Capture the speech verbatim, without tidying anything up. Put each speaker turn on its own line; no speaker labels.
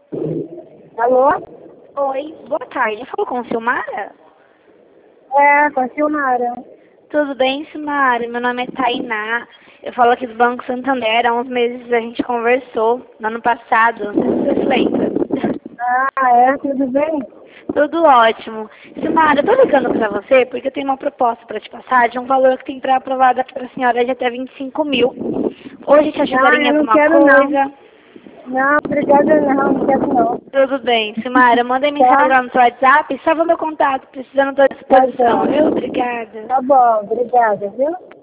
Alô?
Oi, boa tarde. Falou com a Silmara?
É, com a Silmara.
Tudo bem, Silmara? Meu nome é Tainá. Eu falo aqui do Banco Santander. Há uns meses a gente conversou, no ano passado. Não sei se você se lembra.
Ah, é? Tudo bem?
Tudo ótimo. Silmara, eu tô ligando pra você porque eu tenho uma proposta pra te passar de um valor que tem pra aprovado aqui pra senhora de até vinte e cinco mil. Hoje te ajudaria
Ah,
em
eu não
alguma
quero não.
coisa?
Não, obrigada não, não quero não.
Tudo bem. Silmara, mandei mensagem
Tá?
lá no seu WhatsApp. Salva meu contato, precisando da
Tá
disposição,
bom.
viu? Obrigada.
Tá bom, obrigada, viu?